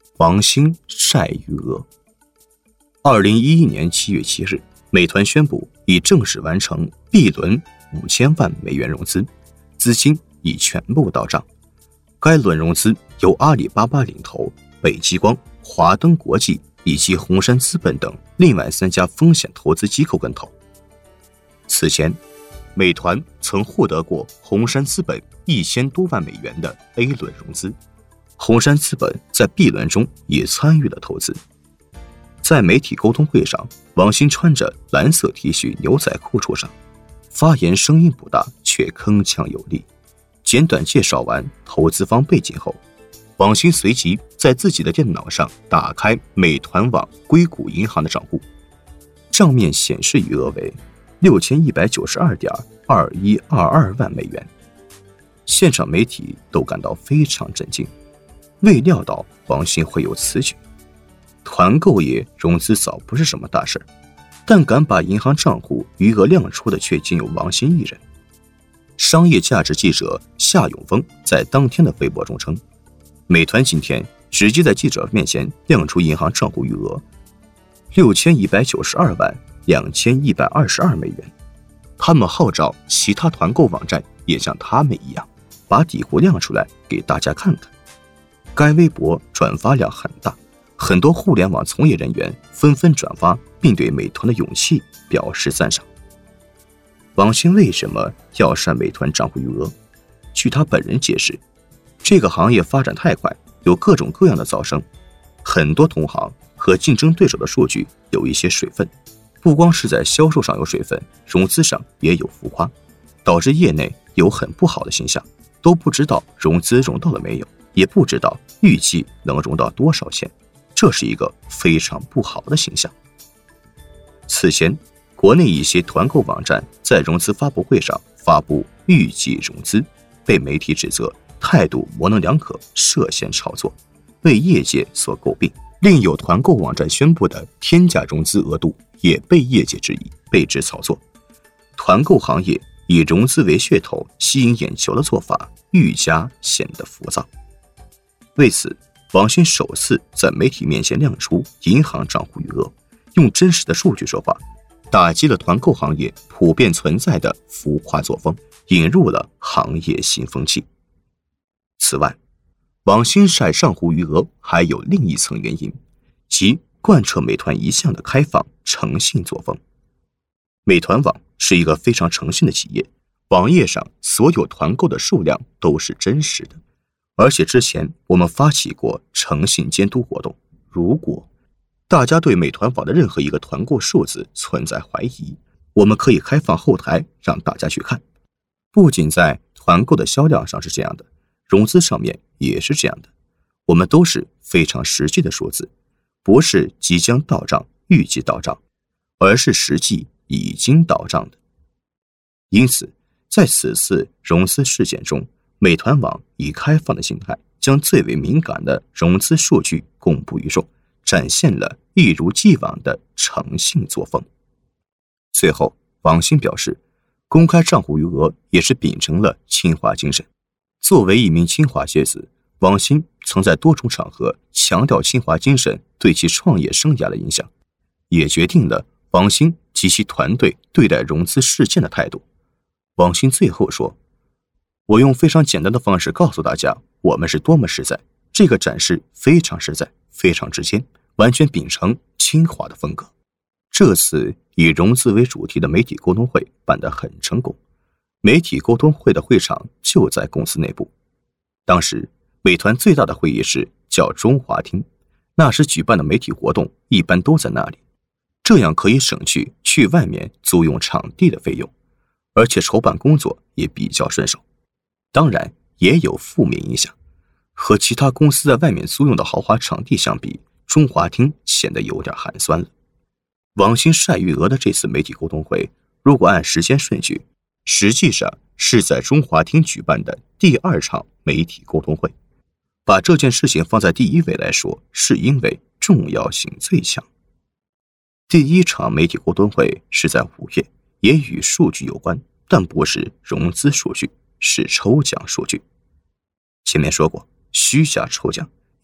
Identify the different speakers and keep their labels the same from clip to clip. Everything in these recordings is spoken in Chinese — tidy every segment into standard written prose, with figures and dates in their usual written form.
Speaker 1: 王兴晒余额。2011年7月7日，美团宣布已正式完成 B 轮5000万美元融资，资金已全部到账。该轮融资由阿里巴巴领投，北极光、华登国际以及红杉资本等另外3家风险投资机构跟投。此前，美团曾获得过红杉资本1000多万美元的 A 轮融资，红杉资本在 B 轮中也参与了投资。在媒体沟通会上，王兴穿着蓝色 T 恤牛仔裤出场，发言声音不大，却铿锵有力。简短介绍完投资方背景后，王兴随即在自己的电脑上打开美团网硅谷银行的账户，账面显示余额为6192.2122万美元。现场媒体都感到非常震惊，未料到王兴会有此举。团购业融资早不是什么大事，但敢把银行账户余额亮出的却仅有王兴一人。商业价值记者夏永峰在当天的微博中称，美团今天直接在记者面前亮出银行账户余额6192万2122美元。他们号召其他团购网站也像他们一样，把底户亮出来给大家看看。该微博转发量很大，很多互联网从业人员纷纷转发，并对美团的勇气表示赞赏。王兴为什么要晒美团账户余额？据他本人解释，这个行业发展太快，有各种各样的噪声，很多同行和竞争对手的数据有一些水分，不光是在销售上有水分，融资上也有浮夸，导致业内有很不好的形象，都不知道融资融到了没有，也不知道预计能融到多少钱，这是一个非常不好的形象。此前，国内一些团购网站在融资发布会上发布预计融资，被媒体指责态度模棱两可，涉嫌炒作，被业界所诟病。另有团购网站宣布的天价融资额度也被业界质疑，被指炒作。团购行业以融资为噱头吸引眼球的做法愈加显得浮躁。为此，王兴首次在媒体面前亮出银行账户余额，用真实的数据说话，打击了团购行业普遍存在的浮夸作风，引入了行业新风气。此外，王兴晒账户余额还有另一层原因，即贯彻美团一向的开放诚信作风。美团网是一个非常诚信的企业，网页上所有团购的数量都是真实的，而且之前我们发起过诚信监督活动，如果大家对美团网的任何一个团购数字存在怀疑，我们可以开放后台让大家去看。不仅在团购的销量上是这样的，融资上面也是这样的，我们都是非常实际的数字，不是即将到账、预计到账，而是实际已经到账的。因此，在此次融资事件中，美团网以开放的心态，将最为敏感的融资数据公布于众，展现了一如既往的诚信作风。最后，王兴表示，公开账户余额也是秉承了清华精神。作为一名清华学子，王兴曾在多种场合强调清华精神对其创业生涯的影响，也决定了王兴及其团队对待融资事件的态度。王兴最后说，我用非常简单的方式告诉大家，我们是多么实在，这个展示非常实在，非常直接，完全秉承清华的风格。这次以融资为主题的媒体沟通会办得很成功，媒体沟通会的会场就在公司内部。当时美团最大的会议室叫中华厅，那时举办的媒体活动一般都在那里，这样可以省去外面租用场地的费用，而且筹办工作也比较顺手。当然也有负面影响，和其他公司在外面租用的豪华场地相比，中华厅显得有点寒酸了。王兴晒余额的这次媒体沟通会，如果按时间顺序，实际上是在中华厅举办的第2场媒体沟通会。把这件事情放在第1位来说，是因为重要性最强。第1场媒体沟通会是在5月，也与数据有关，但不是融资数据，是抽奖数据。前面说过，虚假抽奖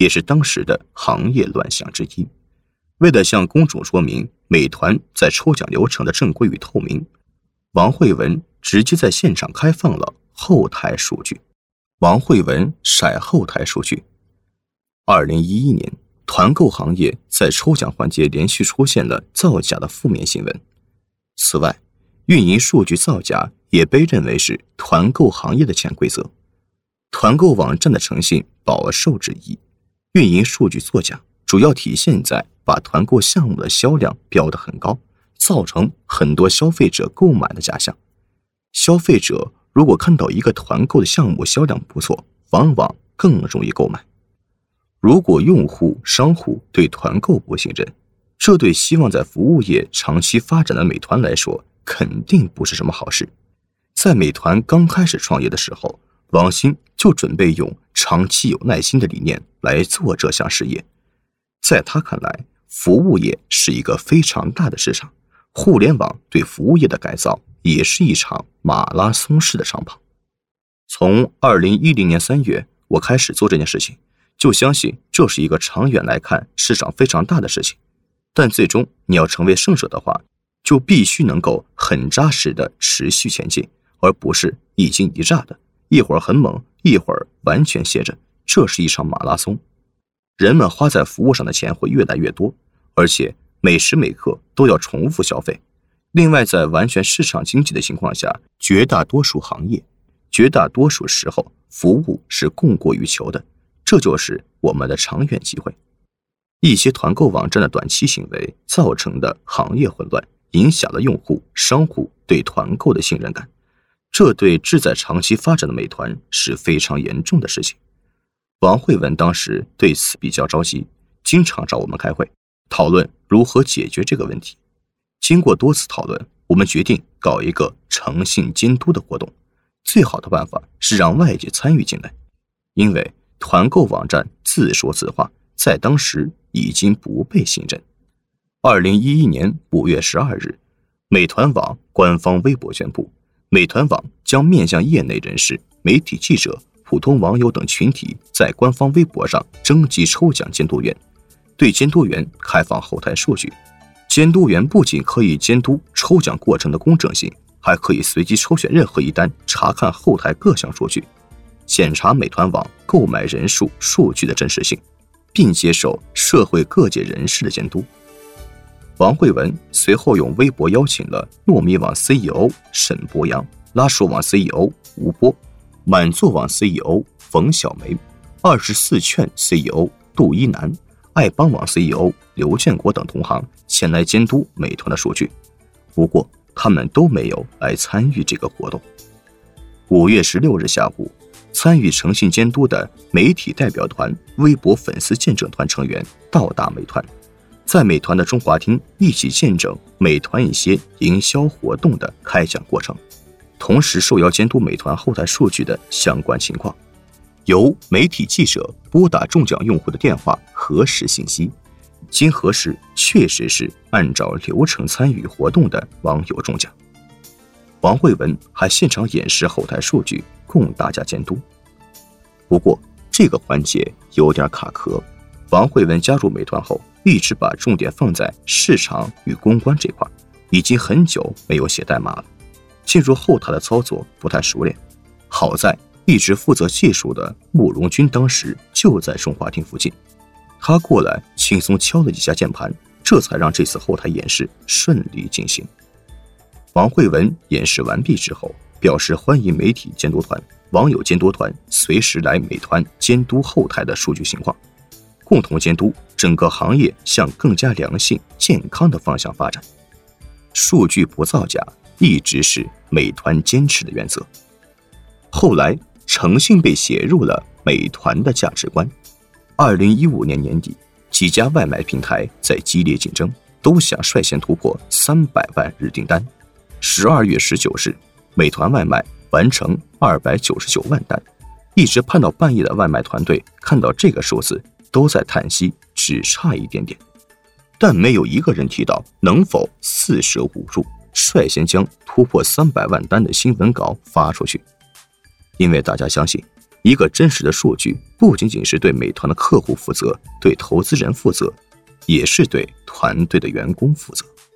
Speaker 1: 也是当时的行业乱象之一。为了向公众说明美团在抽奖流程的正规与透明，王慧文直接在现场开放了后台数据。王慧文晒后台数据。2011年，团购行业在抽奖环节连续出现了造假的负面新闻。此外，运营数据造假也被认为是团购行业的潜规则。团购网站的诚信饱受质疑，运营数据作假主要体现在把团购项目的销量标得很高，造成很多消费者购买的假象。消费者如果看到一个团购的项目销量不错，往往更容易购买。如果用户、商户对团购不信任，这对希望在服务业长期发展的美团来说，肯定不是什么好事。在美团刚开始创业的时候，王兴就准备用长期有耐心的理念来做这项事业。在他看来，服务业是一个非常大的市场，互联网对服务业的改造也是一场马拉松式的长跑。从2010年3月，我开始做这件事情，就相信这是一个长远来看市场非常大的事情。但最终你要成为胜者的话，就必须能够很扎实的持续前进，而不是一惊一乍的，一会儿很猛，一会儿完全歇着。这是一场马拉松。人们花在服务上的钱会越来越多，而且每时每刻都要重复消费。另外，在完全市场经济的情况下，绝大多数行业、绝大多数时候，服务是供过于求的，这就是我们的长远机会。一些团购网站的短期行为造成的行业混乱，影响了用户、商户对团购的信任感，这对志在长期发展的美团是非常严重的事情。王慧文当时对此比较着急，经常找我们开会，讨论如何解决这个问题。经过多次讨论，我们决定搞一个诚信监督的活动。最好的办法是让外界参与进来，因为团购网站自说自话，在当时已经不被信任。2011年5月12日，美团网官方微博宣布，美团网将面向业内人士、媒体记者、普通网友等群体在官方微博上征集抽奖监督员，对监督员开放后台数据。监督员不仅可以监督抽奖过程的公正性，还可以随机抽选任何一单，查看后台各项数据，检查美团网购买人数数据的真实性，并接受社会各界人士的监督。王慧文随后用微博邀请了糯米网 CEO 沈博阳、拉手网 CEO 吴波、满座网 CEO 冯小梅、24券 CEO 杜一楠、爱帮网 CEO 刘建国等同行前来监督美团的数据。不过他们都没有来参与这个活动。5月16日下午，参与诚信监督的媒体代表团、微博粉丝见证团成员到达美团，在美团的中华厅一起见证美团一些营销活动的开奖过程，同时受邀监督美团后台数据的相关情况。由媒体记者拨打中奖用户的电话核实信息，经核实确实是按照流程参与活动的网友中奖。王慧文还现场演示后台数据供大家监督。不过这个环节有点卡壳，王慧文加入美团后一直把重点放在市场与公关这块，已经很久没有写代码了，进入后台的操作不太熟练。好在一直负责技术的慕容军当时就在中华厅附近，他过来轻松敲了几下键盘，这才让这次后台演示顺利进行。王慧文演示完毕之后，表示欢迎媒体监督团、网友监督团随时来美团监督后台的数据情况，共同监督整个行业向更加良性、健康的方向发展。数据不造假一直是美团坚持的原则。后来诚信被写入了美团的价值观。2015年年底，几家外卖平台在激烈竞争，都想率先突破300万日订单。12月19日，美团外卖完成299万单，一直盼到半夜的外卖团队看到这个数字都在叹息，只差一点点。但没有一个人提到能否四舍五入率先将突破300万单的新闻稿发出去，因为大家相信一个真实的数据不仅仅是对美团的客户负责，对投资人负责，也是对团队的员工负责。